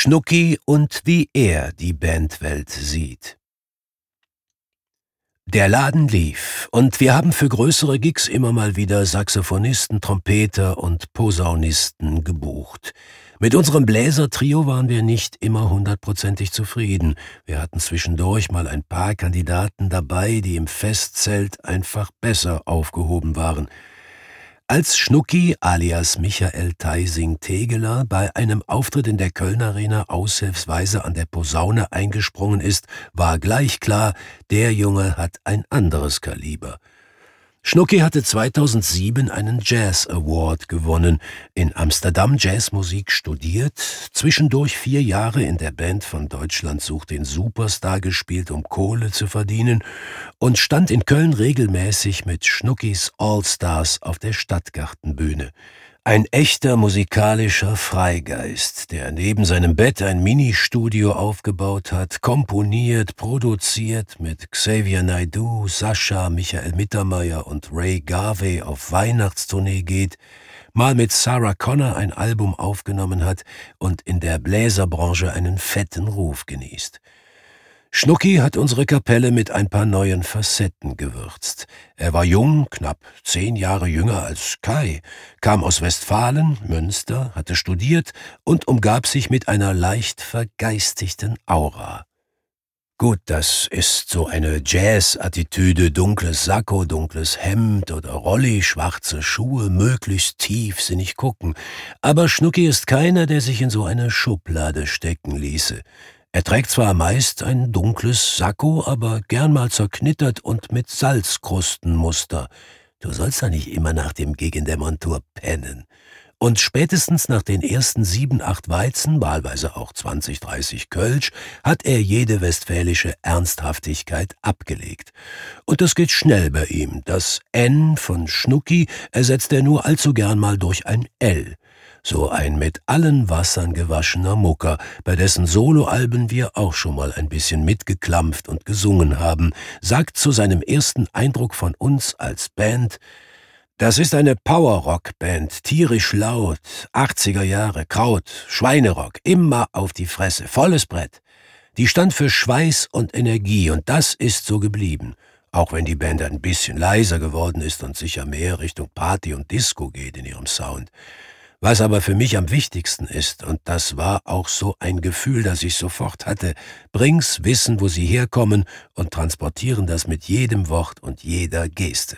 Schnucki und wie er die Bandwelt sieht. Der Laden lief, und wir haben für größere Gigs immer mal wieder Saxophonisten, Trompeter und Posaunisten gebucht. Mit unserem Bläsertrio waren wir nicht immer 100%ig zufrieden. Wir hatten zwischendurch mal ein paar Kandidaten dabei, die im Festzelt einfach besser aufgehoben waren. Als Schnucki alias Michael Theising-Tegeler bei einem Auftritt in der Kölner Arena aushilfsweise an der Posaune eingesprungen ist, war gleich klar, der Junge hat ein anderes Kaliber. Schnucki hatte 2007 einen Jazz Award gewonnen, in Amsterdam Jazzmusik studiert, zwischendurch 4 Jahre in der Band von Deutschland sucht den Superstar gespielt, um Kohle zu verdienen, und stand in Köln regelmäßig mit Schnuckis All-Stars auf der Stadtgartenbühne. Ein echter musikalischer Freigeist, der neben seinem Bett ein Ministudio aufgebaut hat, komponiert, produziert, mit Xavier Naidoo, Sascha, Michael Mittermeier und Ray Garvey auf Weihnachtstournee geht, mal mit Sarah Connor ein Album aufgenommen hat und in der Bläserbranche einen fetten Ruf genießt. Schnucki hat unsere Kapelle mit ein paar neuen Facetten gewürzt. Er war jung, knapp 10 Jahre jünger als Kai, kam aus Westfalen, Münster, hatte studiert und umgab sich mit einer leicht vergeistigten Aura. Gut, das ist so eine Jazz-Attitüde, dunkles Sakko, dunkles Hemd oder Rolli, schwarze Schuhe, möglichst tiefsinnig gucken. Aber Schnucki ist keiner, der sich in so eine Schublade stecken ließe. Er trägt zwar meist ein dunkles Sakko, aber gern mal zerknittert und mit Salzkrustenmuster. Du sollst ja nicht immer nach dem Gig in der Montur pennen. Und spätestens nach den ersten 7, 8 Weizen, wahlweise auch 20, 30 Kölsch, hat er jede westfälische Ernsthaftigkeit abgelegt. Und das geht schnell bei ihm. Das N von Schnucki ersetzt er nur allzu gern mal durch ein L. So ein mit allen Wassern gewaschener Mucker, bei dessen Soloalben wir auch schon mal ein bisschen mitgeklampft und gesungen haben, sagt zu seinem ersten Eindruck von uns als Band: Das ist eine Power-Rock-Band, tierisch laut, 80er Jahre, Kraut, Schweinerock, immer auf die Fresse, volles Brett. Die stand für Schweiß und Energie, und das ist so geblieben. Auch wenn die Band ein bisschen leiser geworden ist und sicher mehr Richtung Party und Disco geht in ihrem Sound. Was aber für mich am wichtigsten ist, und das war auch so ein Gefühl, das ich sofort hatte: Brings wissen, wo sie herkommen, und transportieren das mit jedem Wort und jeder Geste.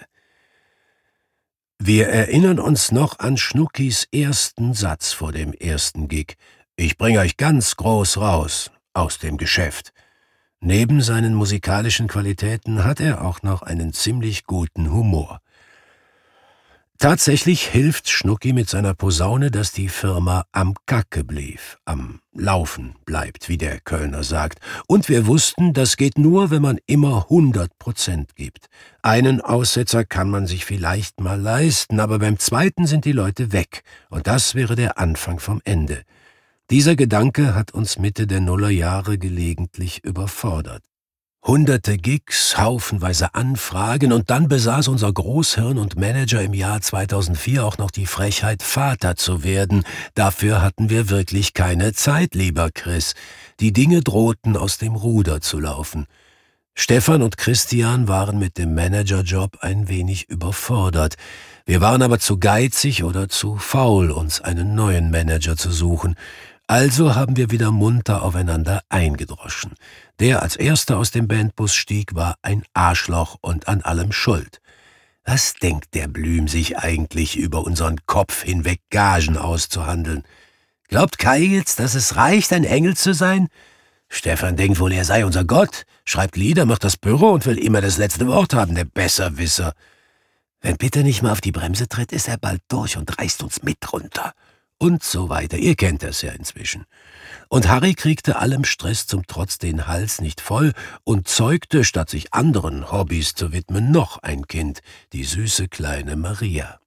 Wir erinnern uns noch an Schnuckis ersten Satz vor dem ersten Gig: Ich bring euch ganz groß raus aus dem Geschäft. Neben seinen musikalischen Qualitäten hat er auch noch einen ziemlich guten Humor. Tatsächlich hilft Schnucki mit seiner Posaune, dass die Firma am Kacke blieb, am Laufen bleibt, wie der Kölner sagt. Und wir wussten, das geht nur, wenn man immer 100% gibt. Einen Aussetzer kann man sich vielleicht mal leisten, aber beim zweiten sind die Leute weg. Und das wäre der Anfang vom Ende. Dieser Gedanke hat uns Mitte der Nullerjahre gelegentlich überfordert. Hunderte Gigs, haufenweise Anfragen, und dann besaß unser Großhirn und Manager im Jahr 2004 auch noch die Frechheit, Vater zu werden. Dafür hatten wir wirklich keine Zeit, lieber Chris. Die Dinge drohten aus dem Ruder zu laufen. Stefan und Christian waren mit dem Managerjob ein wenig überfordert. Wir waren aber zu geizig oder zu faul, uns einen neuen Manager zu suchen. Also haben wir wieder munter aufeinander eingedroschen. Der als erster aus dem Bandbus stieg, war ein Arschloch und an allem schuld. Was denkt der Blüm sich eigentlich, über unseren Kopf hinweg Gagen auszuhandeln? Glaubt Kai jetzt, dass es reicht, ein Engel zu sein? Stefan denkt wohl, er sei unser Gott, schreibt Lieder, macht das Büro und will immer das letzte Wort haben, der Besserwisser. Wenn Peter nicht mal auf die Bremse tritt, ist er bald durch und reißt uns mit runter. Und so weiter. Ihr kennt das ja inzwischen. Und Harry kriegte allem Stress zum Trotz den Hals nicht voll und zeugte, statt sich anderen Hobbys zu widmen, noch ein Kind, die süße kleine Maria.